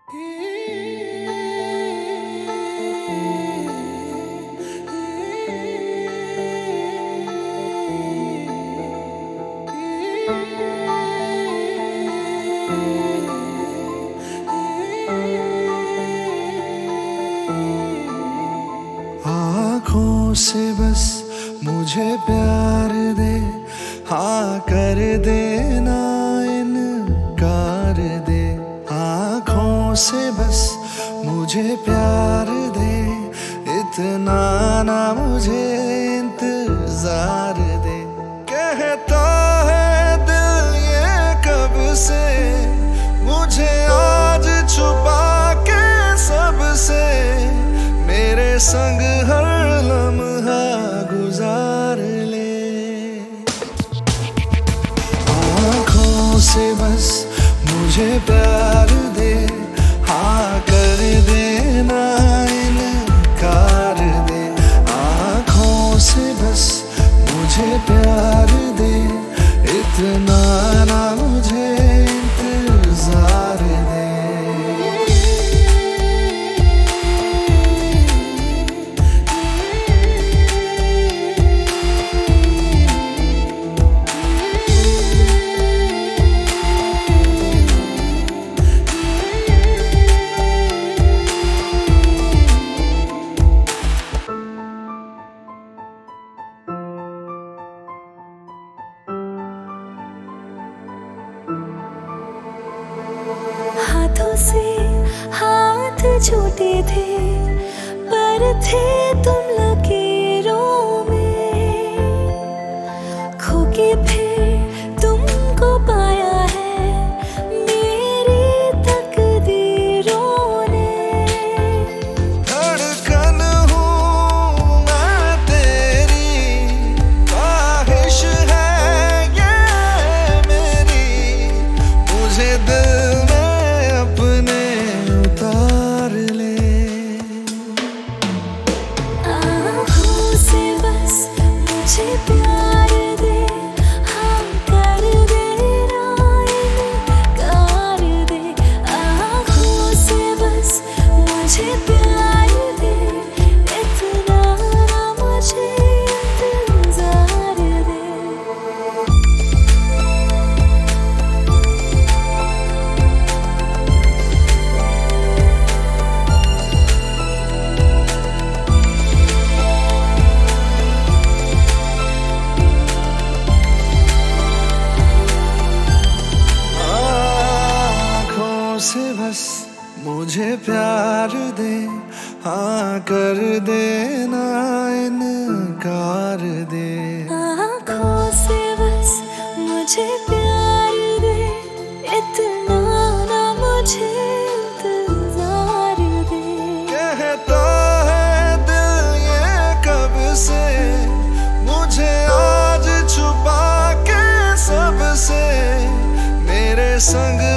आँखों से बस मुझे प्यार दे, हाँ कर देना इनकार दे। आँखों से बस मुझे प्यार दे, इतना ना मुझे इंतजार दे। कहता है दिल ये कब से, मुझे आज छुपा के सबसे, मेरे संग हर लम्हा गुजार ले। आँखों से बस मुझे प्यार दे, हाँ कर देना इनकार दे। आँखों से बस मुझे प्यार दे, इतना ना मुझे इंतजार दे। हाथों से हाथ छूटे थे, पर थे तुम लकीरों में। खो के फिर तुमको पाया है मेरी तकदीरों ने। धड़कन हूँ मैं तेरी, ख्वाहिश है ये मेरी, मुझे दिल प्यार दे, हाँ कर देना इनकार दे। आँखों से बस मुझे प्यार दे, इतना ना मुझे इंतजार दे। से बस मुझे प्यार दे, हाँ कर देना इनकार दे। आँखों से बस मुझे प्यार दे, इतना ना मुझे इंतजार दे। कहता है दिल ये कब से, मुझे आज छुपा के सबसे, मेरे संग